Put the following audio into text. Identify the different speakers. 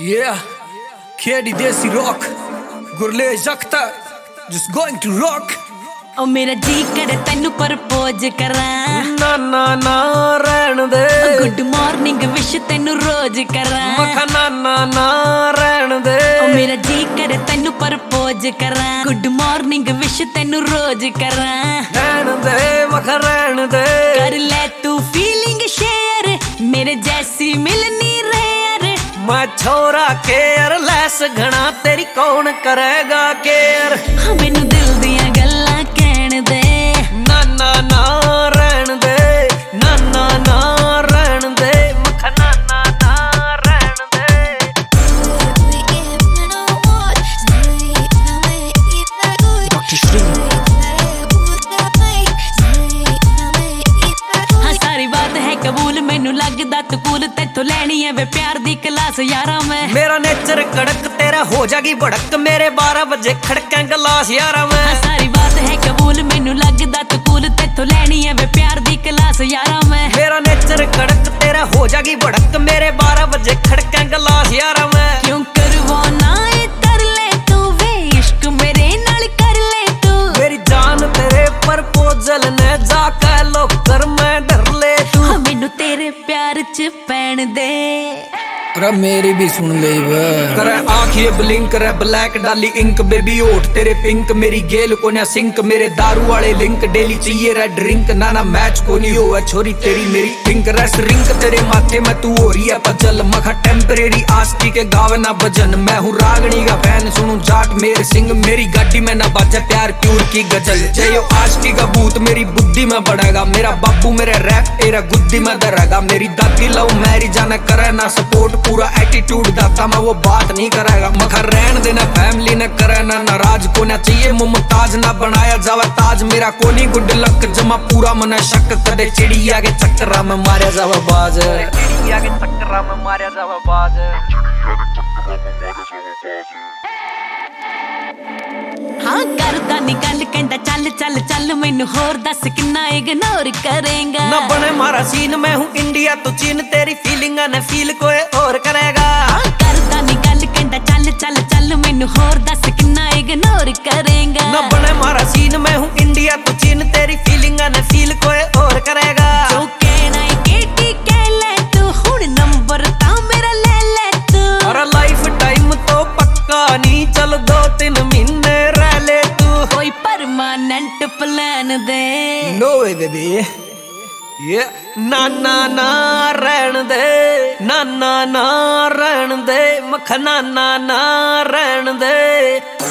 Speaker 1: Yeah, Kedi Desi Rock, Gurle Jakta, just going to rock.
Speaker 2: ओ मेरा जी करे तेनू propose करां
Speaker 1: ना ना ना रहन दे
Speaker 2: गुड मॉर्निंग विश तेनू रोज करां
Speaker 1: मखा ना ना ना रहन दे
Speaker 2: ओ मेरा जी करे तेनू प्रपोज करां गुड मॉर्निंग विश तेनू रोज करां
Speaker 1: रहन दे मखा रहन दे
Speaker 2: कर ले तू फीलिंग शेयर मेरे जैसी मिलनी रेयर
Speaker 1: मैं छोरा केयर लैस घना तेरी कौन करेगा केयर
Speaker 2: हाँ मैनू दिल दियां गल्लां कहण दे
Speaker 1: ना ना ना रहन दे ना ना ना रहन दे मखा ना ना ना रहन दे डॉक्टर श्री
Speaker 2: हाँ सारी बात है कबूल मैनू लगदा तू कूल तेथों लैनी है वे प्यार दी क्लास यारा मैं
Speaker 1: मेरा नेचर कड़क तेरा हो जागी भड़क मेरे 12 बजे खड़कें गलास यारा मैं
Speaker 2: हाँ सारी बात है कबूल मैनू लगदा तू कूल तेथों लैनी है वे प्यार दी क्लास यारा मैं
Speaker 1: मेरा नेचर कड़क तेरा हो जागी भड़क मेरे 12 बजे खड़कें गलास यारा मैं
Speaker 2: क्यों करवाना है कर ले तू वे इश्क मेरे नाल कर ले तू
Speaker 1: मेरी जान तेरे प्रपोजल ने जाके लो कर मैं डर ले तू
Speaker 2: हाँ मैनू तेरे प्यार च पैण दे
Speaker 1: रब मेरी भी सुन ले करे आंखें ब्लिंक करे ब्लैक डाली इंक बेबी ओठ तेरे पिंक मेरी गेल को ना सिंक मेरे दारू वाले लिंक डेली चाहिए रेड ड्रिंक ना ना मैच को नहीं हुआ छोरी तेरी मेरी पिंक रेस्ट रिंक तेरे माथे में तू हो रही है पजल मखा टेम्परेरी आस्की के गावे ना भजन मैं हूँ रागनी का फैन सुनू जाट मेरे सिंह मेरी गाड़ी में ना बाजा प्यार प्यूर की गजल जयो आस्की का भूत मेरी बुद्धि में बढ़ेगा मेरा बाबू मेरे रैप तेरा गुद्दी में दरेगा मेरी दादी लव मैरी जाना करे ना सपोर्ट पूरा एटीट्यूड दाता मैं वो बात नहीं करेगा मखा रहन देना फैमिली ने करे ना नाराज को ना चाहिए मुमताज ना बनाया जावा ताज मेरा कोनी गुड लक जमा पूरा मन शक कदे चिड़िया के चक्करा में मारे जावा बाज चिड़िया के चक्करा में मारे जावा बाज
Speaker 2: हाँ करदा निकल कहंदा चल चल चल मैनू होर दस किन्ना इग्नोर करेगा
Speaker 1: ना बने मारा सीन मैं हूँ इंडिया तो चीन तेरी फीलिंग ने फील कोई और करेगा
Speaker 2: हाँ करदा निकल कहंदा चल चल चल मैनू होर दस किन्ना इग्नोर करेगा
Speaker 1: ना बने मारा सीन मैं हूँ इंडिया तो चीन तेरी फीलिंग ने फील कोई और करेगा
Speaker 2: जो कहना है केटी कह ले तू हुण नंबर ता मेरा ले ले तू
Speaker 1: और लाइफ टाइम तो पक्का नहीं चल 2-3 महीने रह ले तू
Speaker 2: कोई परमानेंट प्लान दे
Speaker 1: नो वे बेबी ये ना ना ना रहन दे ना ना ना रहन दे मखना ना ना रहन दे